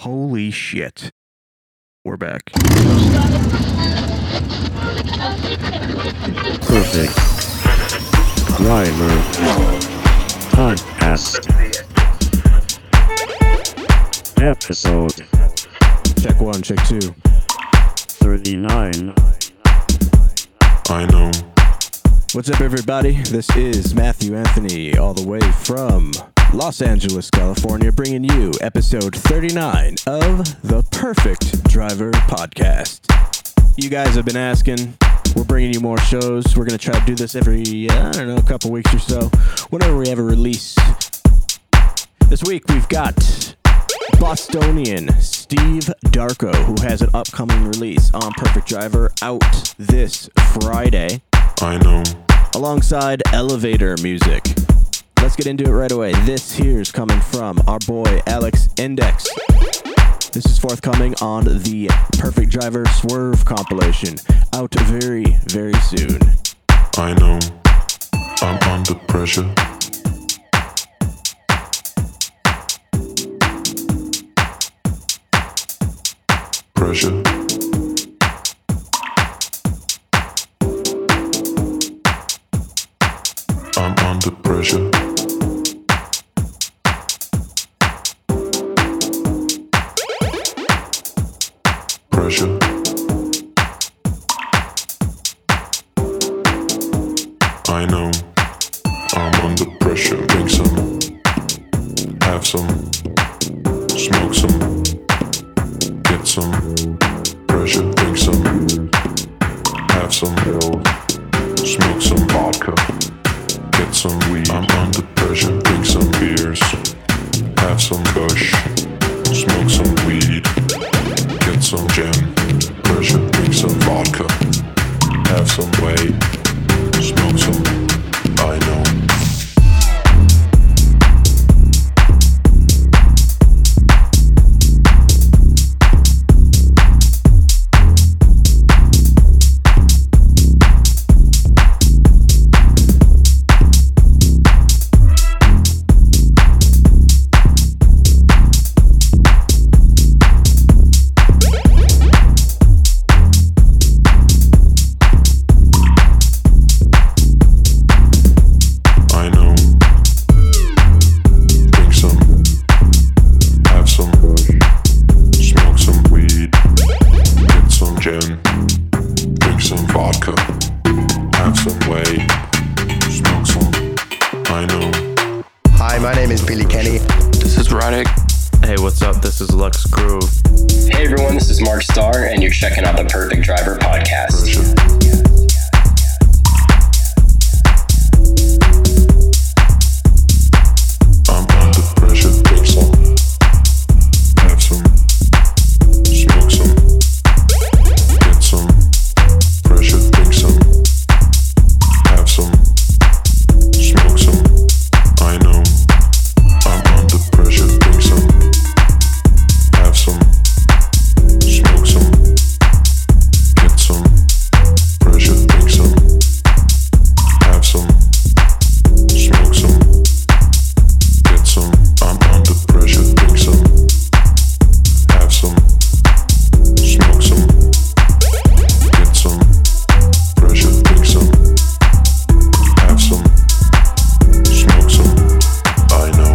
Holy shit. We're back. Perfect Driver Podcast Episode Check 1, check 2. 39. I know. What's up, everybody? This is Matthew Anthony, all the way from Los Angeles, California, bringing you episode 39 of the Perfect Driver Podcast. You guys have been asking. We're bringing you more shows. We're going to try to do this every, couple weeks or so, whenever we have a release. This week, we've got Bostonian Steve Darko, who has an upcoming release on Perfect Driver out this Friday. I know. Alongside Elevator Music. Let's get into it right away. This here's coming from our boy Alex Index. This is forthcoming on the Perfect Driver Swerve compilation, out very, very soon. I know. I'm under pressure. Pressure. I'm under pressure. Pressure. I know. I'm under pressure. Drink some. Have some. Smoke some. Get some. Pressure. Drink some. Have some. Smoke some vodka. Get some weed. I'm under pressure. Drink some beers. Have some kush. Smoke some weed. Get some gin. Pressure. Drink some vodka. Have some whey. Smoke some. I know. This is Lux Groove. Hey everyone, this is Mark Starr, and you're checking out the Perfect Driver Podcast. I'm under pressure, drink some, have some, smoke some, get some, pressure, drink some, have some, smoke some, I know, I'm under pressure, drink some. Have some, smoke some, get some, pressure, drink some, have some, smoke some, get some, I'm under pressure, drink some, have some, smoke some, get some, pressure, drink some, have some, smoke some, I know,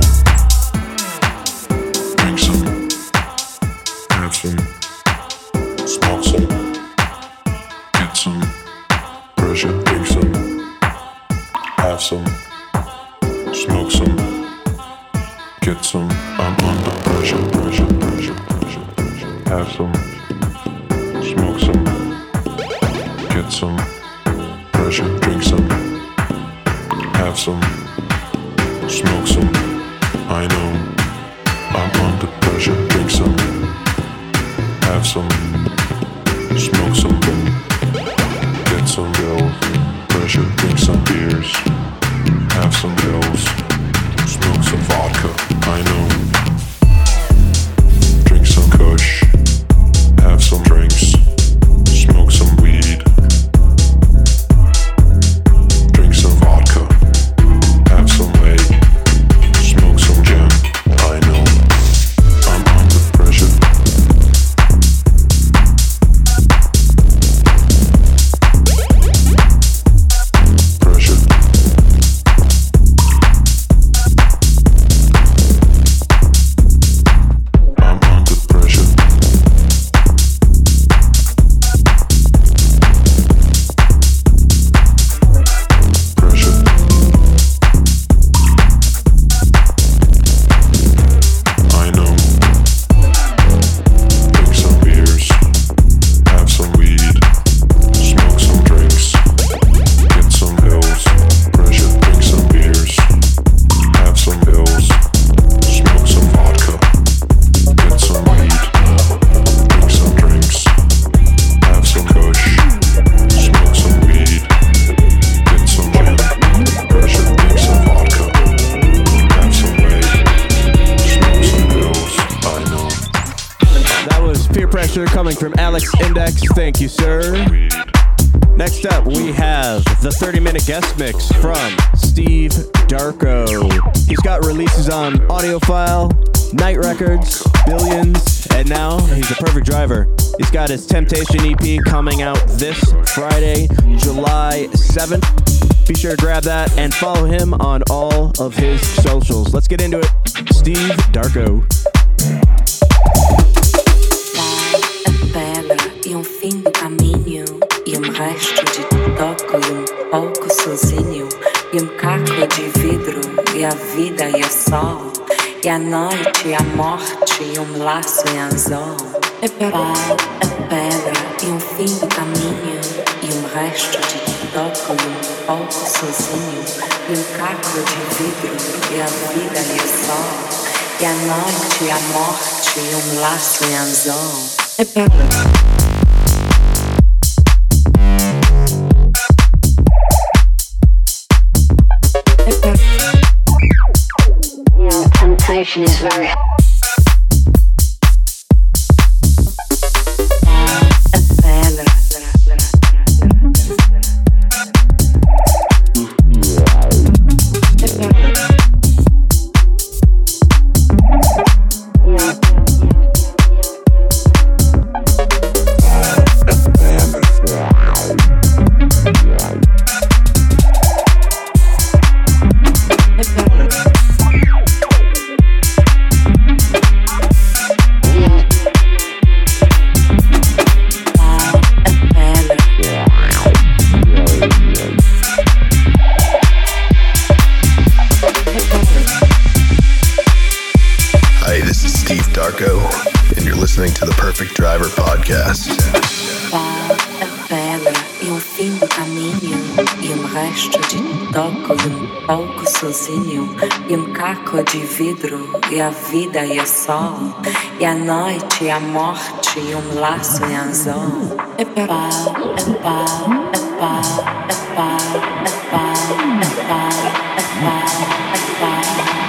drink some. Have some, smoke some, get some, pressure, drink some, have some, smoke some, get some, I'm under pressure, pressure, pressure, pressure, pressure, have some, smoke some, get some, pressure, drink some, have some, smoke some, I know, I'm under pressure, drink some. Have some, smoke some, get some girls, pressure, drink some beers, have some girls, smoke some vodka, I know, drink some kush, have some drinks, smoke some weed, drink some vodka, have some whey, smoke some gin, I know, I'm under pressure. Peer Pressure coming from Alex Index. Thank you, sir. Next up, we have the 30-minute guest mix from Steve Darko. He's got releases on Audiophile, Night Records, Billions, and now he's a perfect driver. He's got his Temptation EP coming out this Friday, July 7th. Be sure to grab that and follow him on all of his socials. Let's get into it. Steve Darko. Fim do caminho e resto de toco e pouco sozinho e caco de vidro e a vida e o sol e a noite e a morte e laço em anzol. É pau, é pedra e fim do caminho e resto de toco e pouco sozinho e caco de vidro e a vida e o sol e a noite e a morte e laço em anzol. É pedra. Temptation is very and you're listening to the Perfect Driver Podcast. Pau é pedra e fim do caminho e resto de toco e pouco sozinho e caco de vidro e a vida e o sol e a noite e a morte e laço em anzol. É pau, é pau, é pau, é pau, é pau, é pau, é pau, é pau,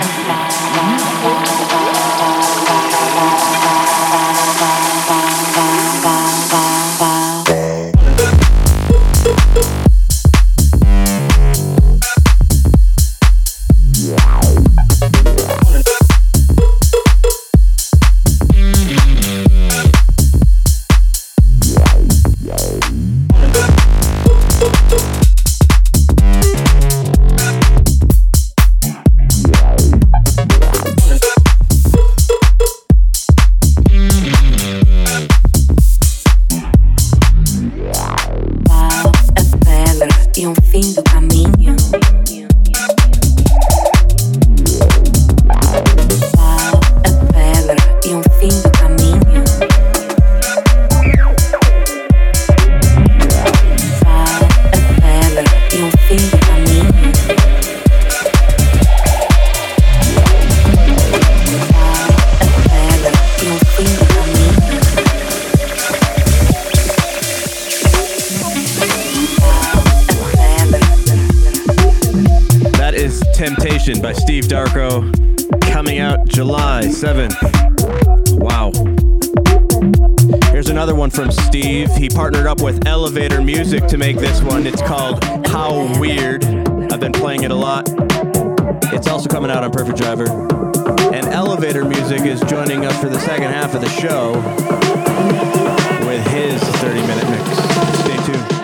fim do caminho. Pau é pedra e fim do caminho. Pau é pedra e fim do caminho. Pau é pedra e fim do caminho. Temptation by Steve Darko, coming out July 7th. Wow. Here's another one from Steve. He partnered up with Elevator Music to make this one. It's called How Weird. I've been playing it a lot. It's also coming out on Perfect Driver. And Elevator Music is joining us for the second half of the show with his 30-minute mix. Stay tuned.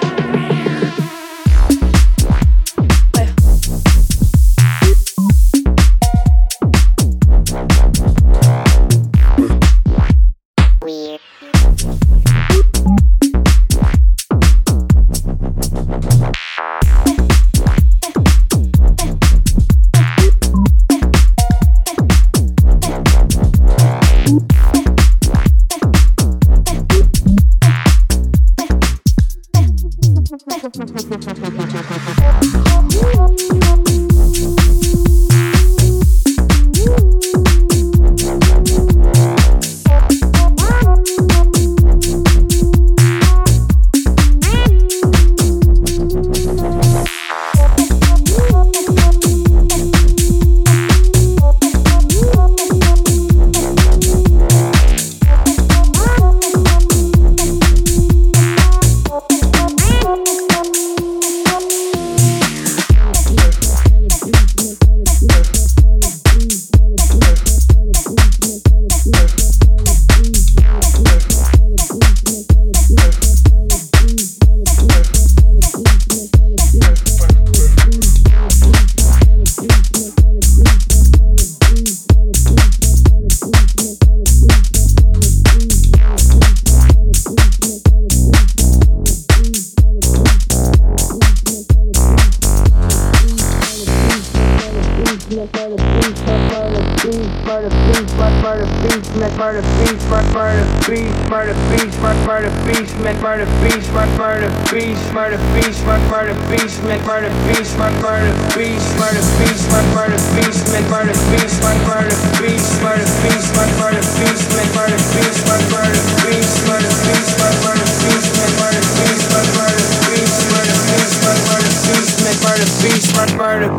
murder beast, murder beast, murder beast, man, murder beast, murder beast, murder beast, murder beast, man, murder beast, murder beast, murder beast, murder beast, man, murder beast, murder beast, murder beast, murder beast, man, murder beast, murder beast, murder beast, murder beast, man, murder beast, murder beast, murder beast, murder beast, man, murder beast, murder.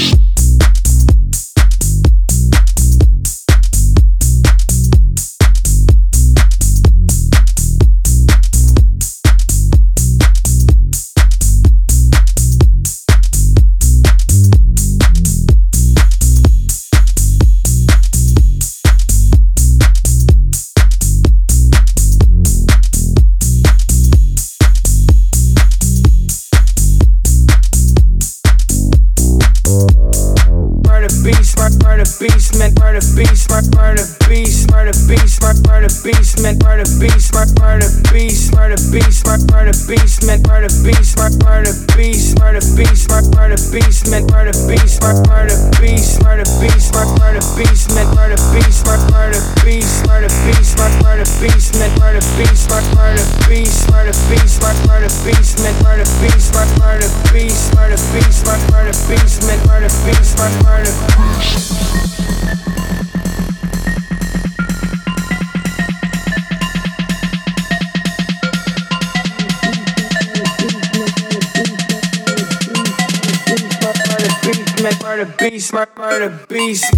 Beast, man, murder beast, murder beast, murder beast, murder beast, man, murder beast, murder beast, murder beast, murder beast, man, murder beast, murder beast, murder beast, murder beast, man, murder beast, murder beast, murder beast, murder beast, man, murder beast, murder beast, murder beast, murder beast, man, murder beast, murder beast, murder beast, murder beast, man, murder beast, murder beast, murder beast, murder beast, man, murder beast, murder. Murder beast, murder beast.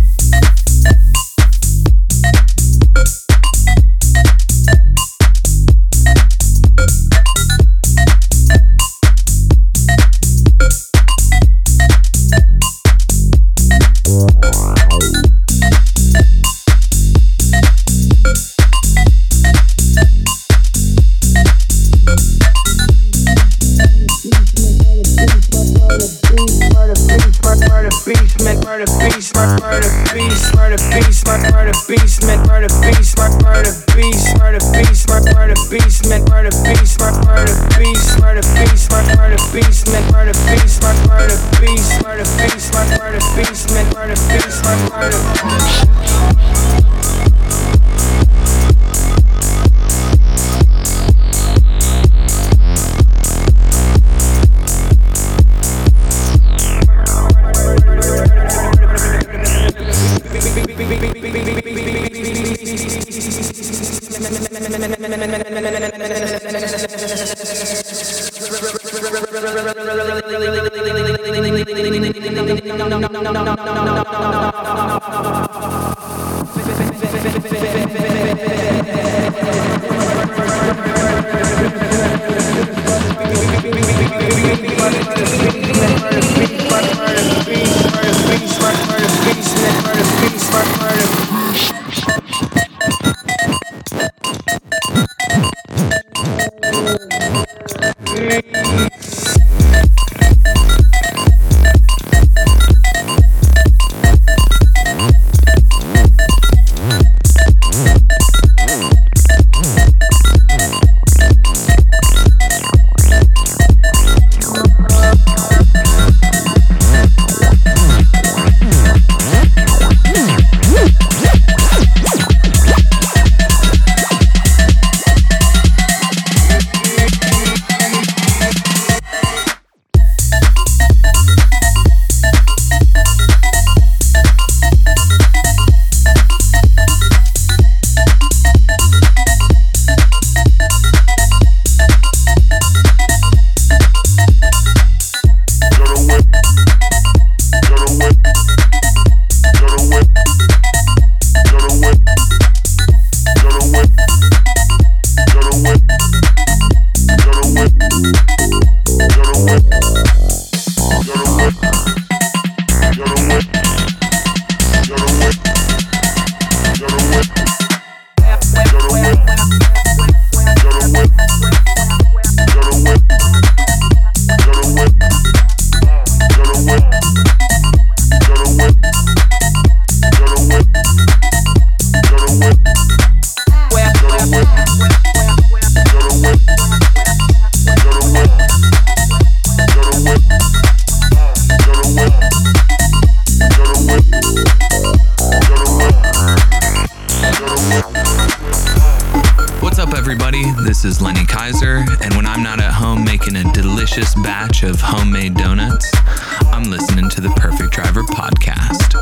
up, everybody? This is Lenny Kaiser, and when I'm not at home making a delicious batch of homemade donuts, I'm listening to the Perfect Driver podcast.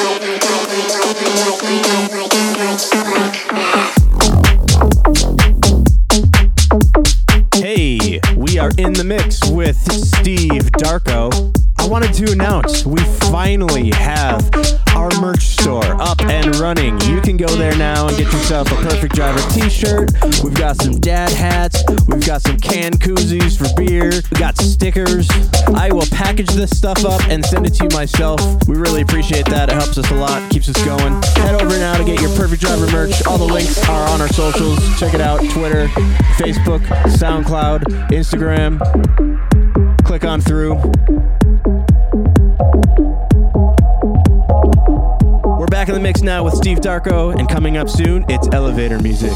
Hey, we are in the mix with Steve Darko. I wanted to announce we finally have our merch store up and running. You can go there now and get yourself a Perfect Driver t-shirt. We've got some dad hats. We've got some can koozies for beer. We got stickers. I will package this stuff up and send it to you myself. We really appreciate that. It helps us a lot, keeps us going. Head over now to get your Perfect Driver merch. All the links are on our socials. Check it out. Twitter, Facebook, SoundCloud, Instagram. Click on through. We're back in the mix now with Steve Darko, and coming up soon, it's Elevator Music.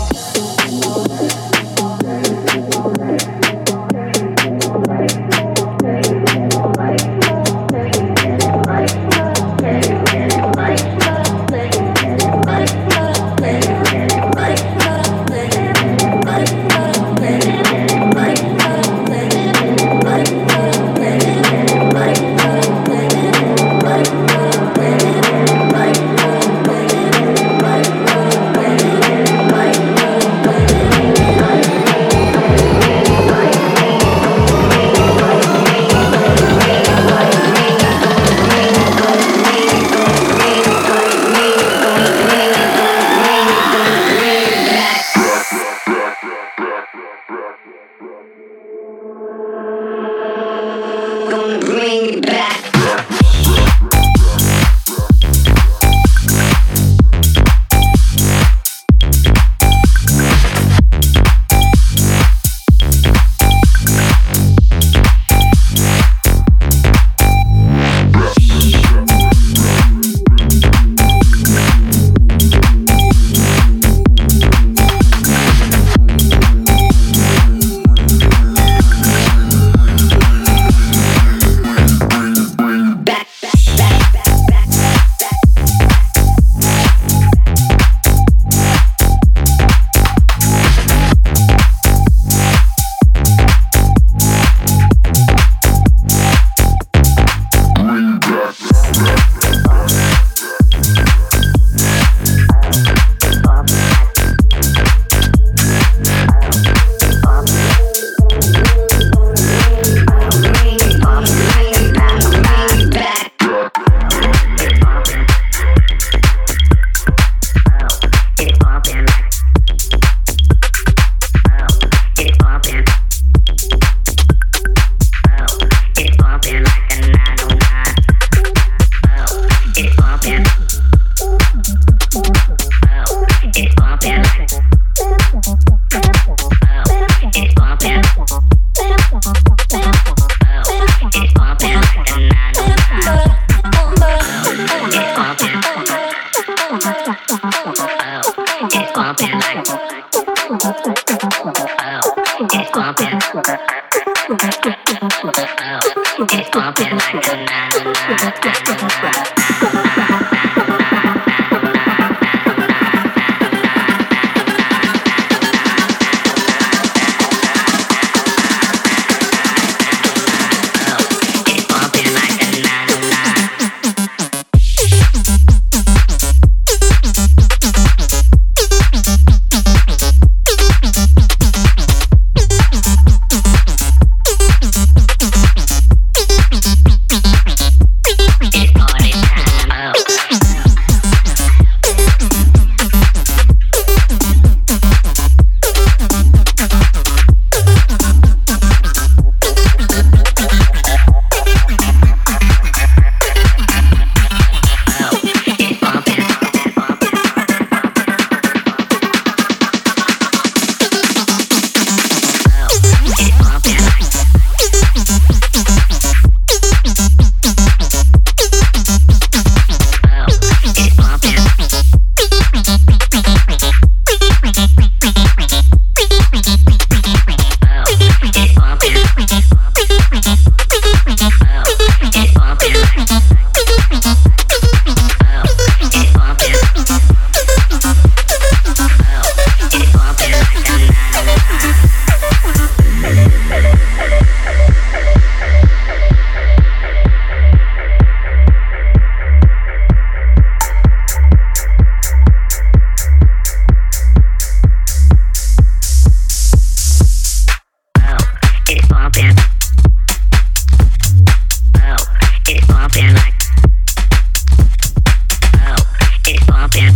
bumping.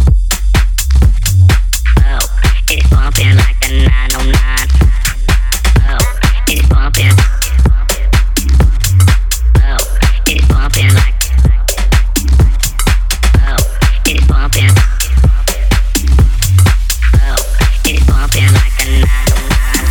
Oh, it's bumping like a 909. Oh, it's bumping. Oh, it's bumping like. Oh, it's bumping. Oh, it's bumping like a 909.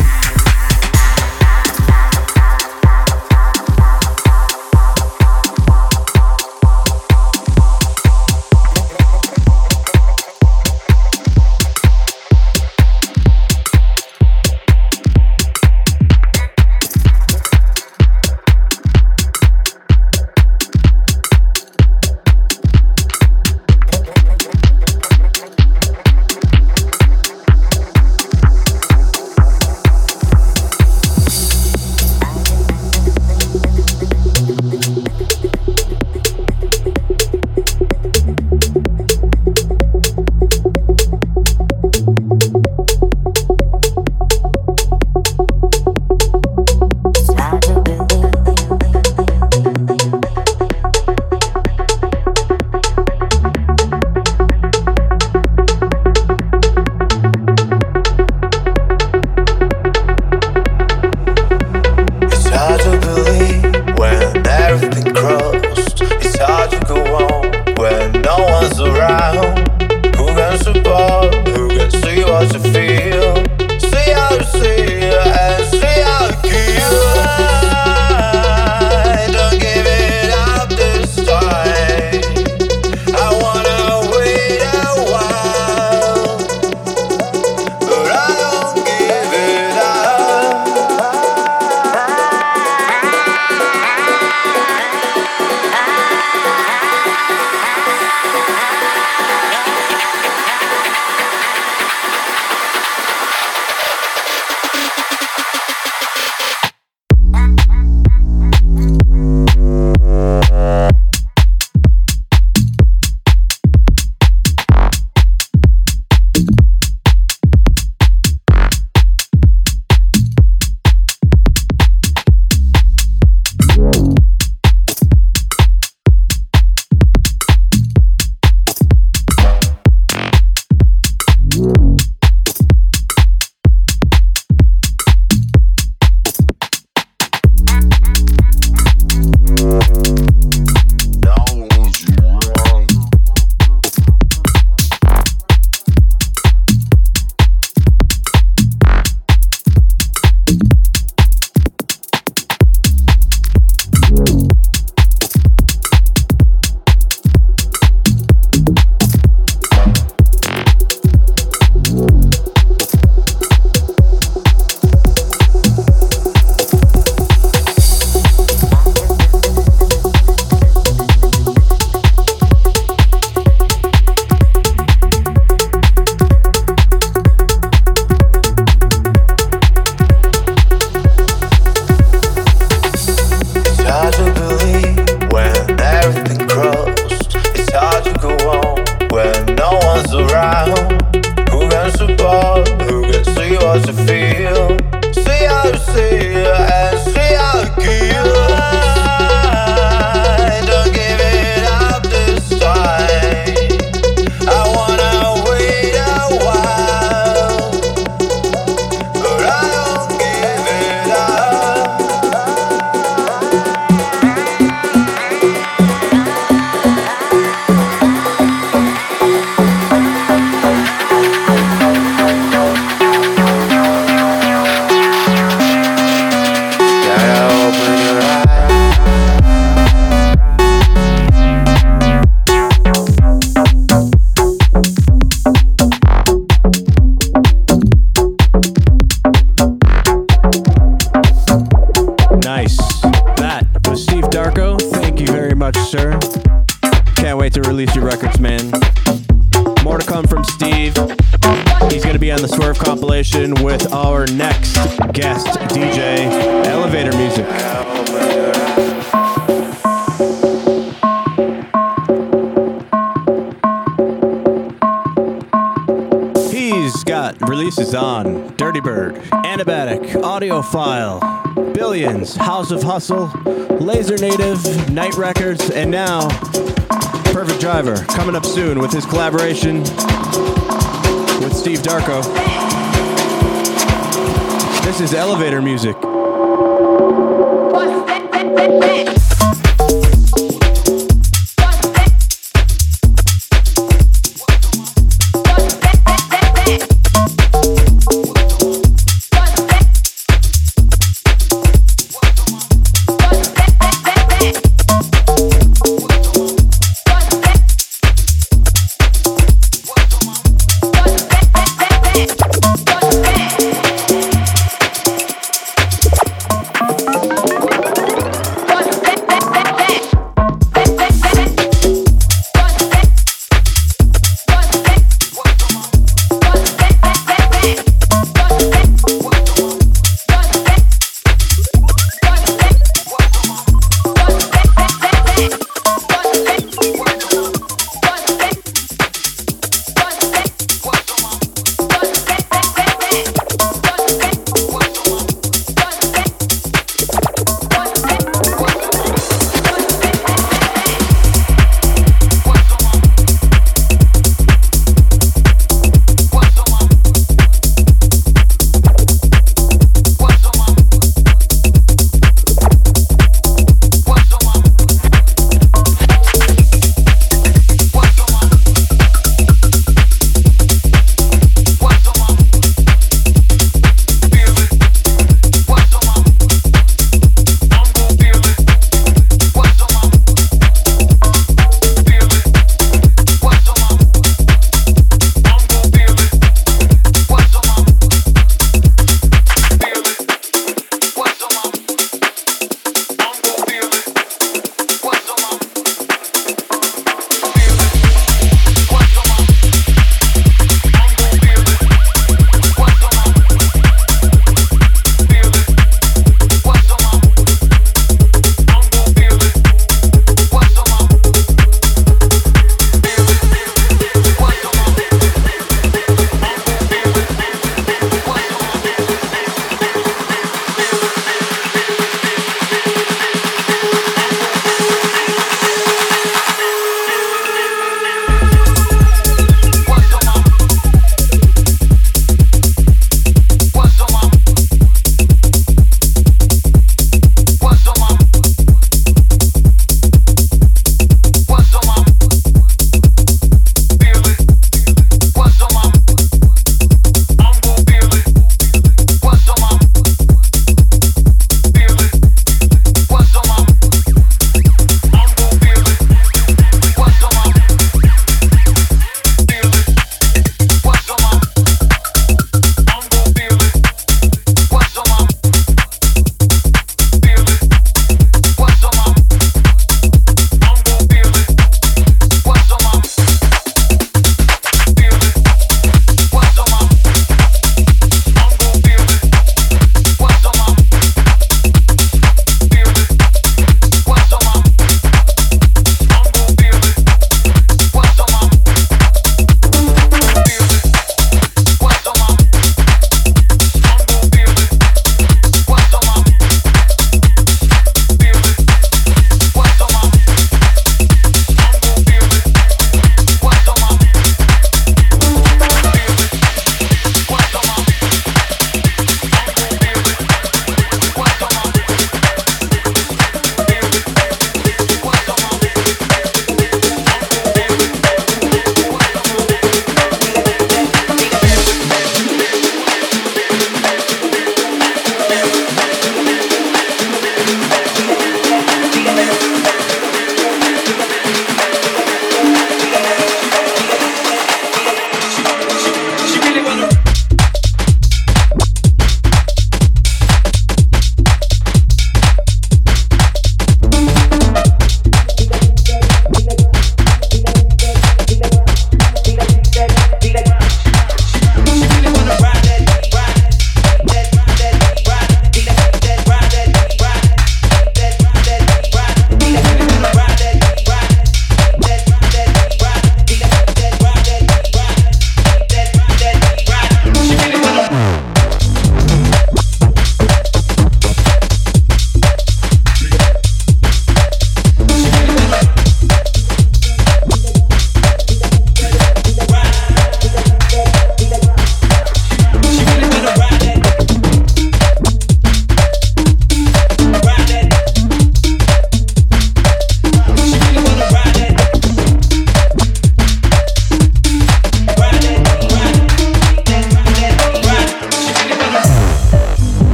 With our next guest DJ, Elevator Music. He's got releases on Dirty Bird, Anabatic, Audiophile, Billions, House of Hustle, Laser Native, Night Records, and now Perfect Driver coming up soon with his collaboration with Steve Darko. This is Elevator Music.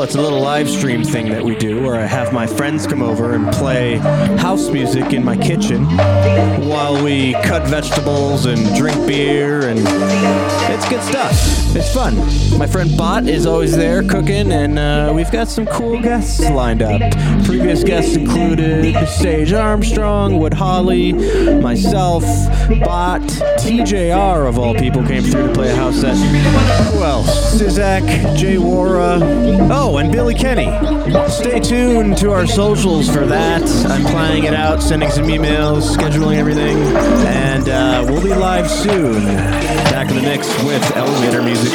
it's a little live stream thing that we do where I have my friends come over and play house music in my kitchen while we cut vegetables and drink beer, and it's good stuff. It's fun. My friend Bot is always there cooking, and we've got some cool guests lined up. Previous guests included Sage Armstrong, Wood Holly, myself, Bot, TJR of all people came through to play a house set. Who else? Sizak, Jay Wara, oh, and Billy Kenny. Stay tuned to our socials for that. I'm planning it out, sending some emails, scheduling everything, and we'll be live soon. Back in the mix with elevator music.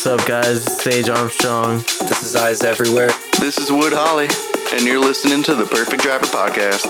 What's up, guys? Sage Armstrong. This is Eyes Everywhere. This is Wood Holly, and you're listening to the Perfect Driver Podcast.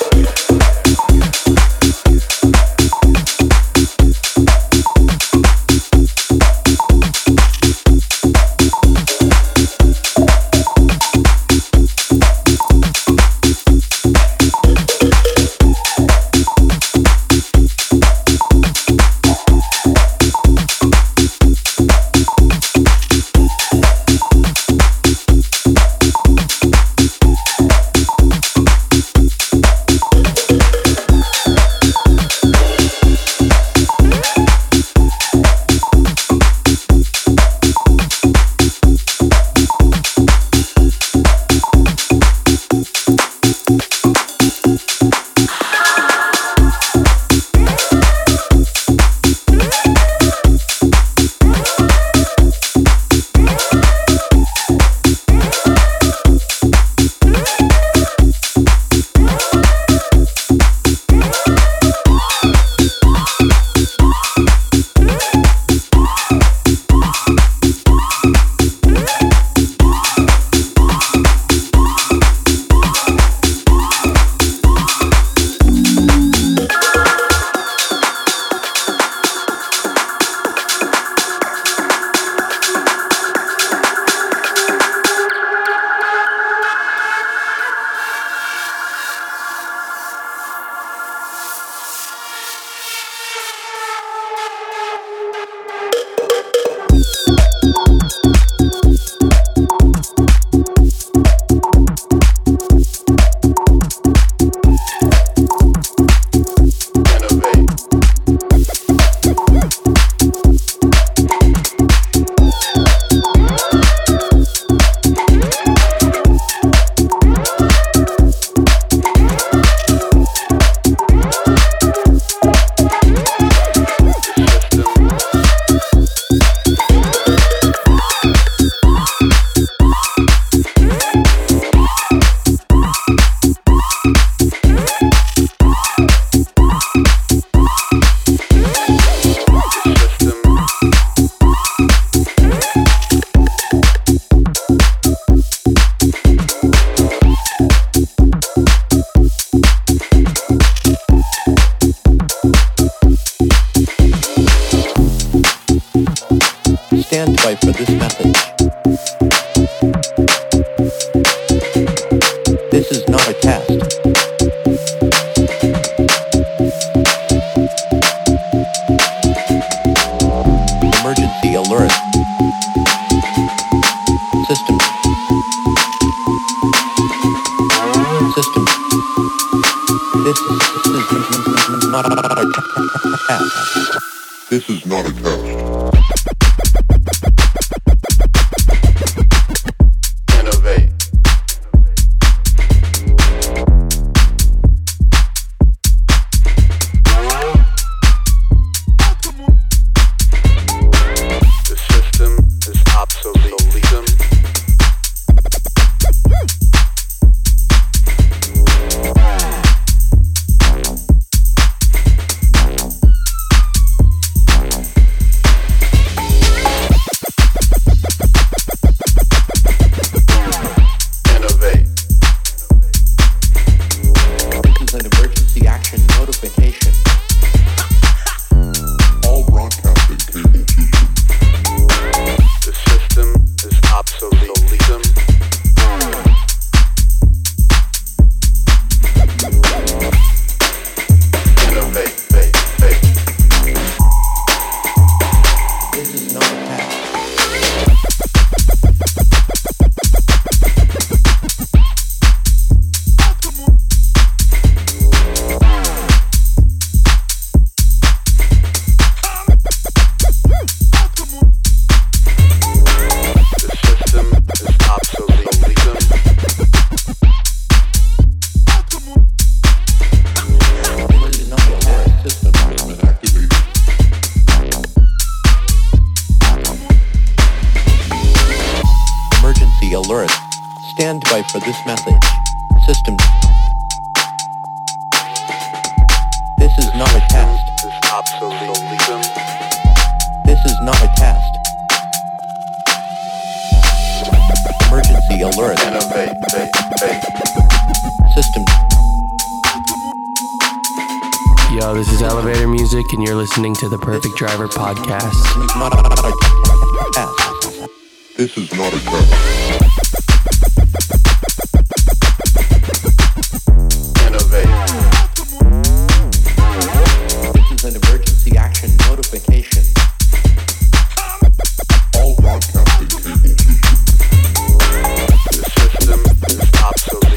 This is not a test. Innovate. The system is obsolete. Alert. Stand by for this message. System. This is not a test. This is obsolete. This is not a test. emergency alert. System. Yo, this is Elevator Music, and you're listening to the Perfect Driver Podcast. This is not a test. This is an emergency action notification. All broadcasting cable. The system is obsolete.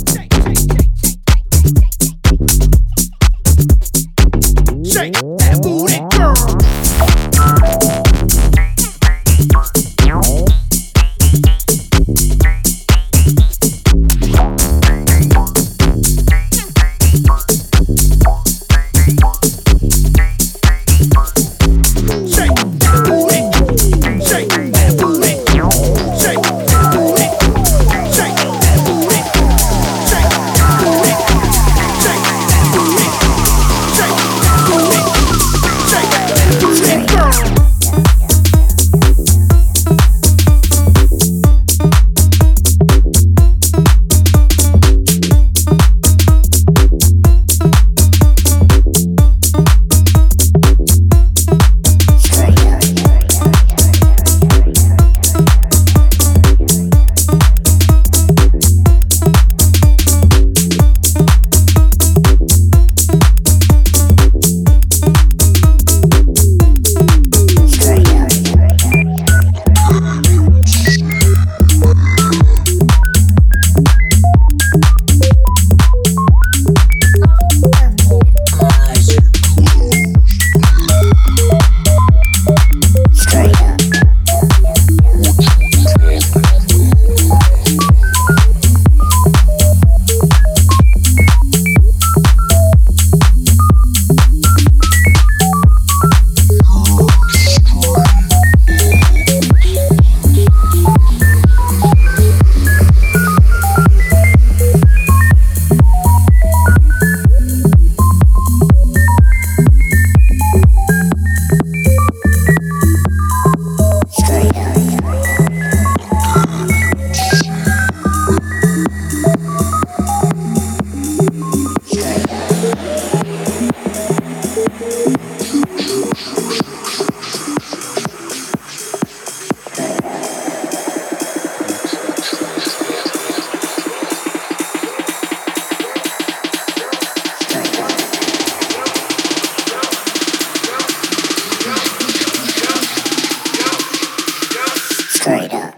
Shake that booty. Straight up.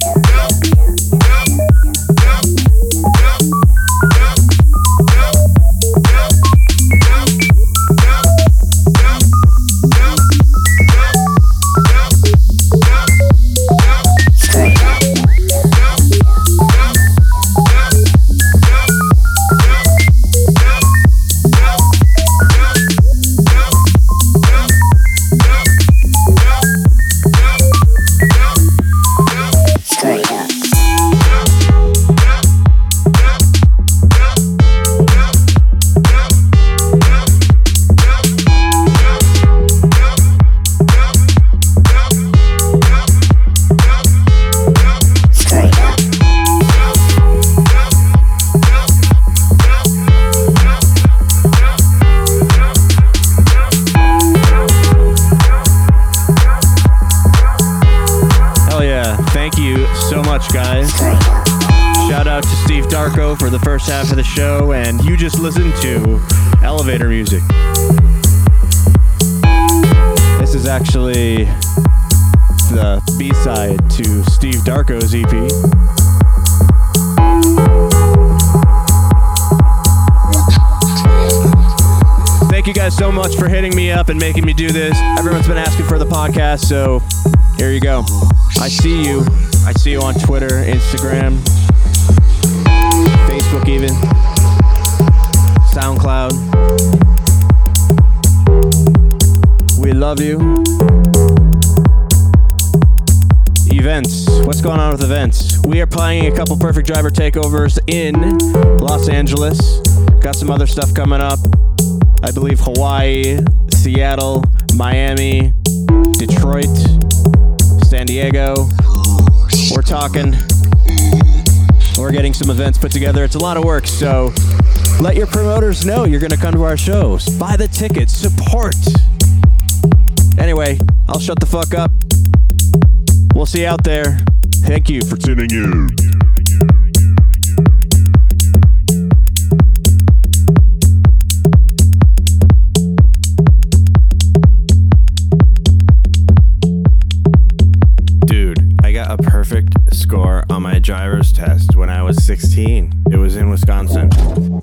For the first half of the show, and you just listened to Elevator Music. This is actually the B-side to Steve Darko's EP. Thank you guys so much for hitting me up and making me do this. Everyone's been asking for the podcast, so here you go. I see you. I see you on Twitter, Instagram, Facebook even, SoundCloud. We love you. Events. What's going on with events? We are playing a couple Perfect Driver takeovers in Los Angeles. Got some other stuff coming up. I believe Hawaii, Seattle, Miami, Detroit, San Diego. We're talking. We're getting some events put together. It's a lot of work, so let your promoters know you're going to come to our shows. Buy the tickets. Support. Anyway, I'll shut the fuck up. We'll see you out there. Thank you for tuning in. A perfect score on my driver's test when I was 16. It was in Wisconsin.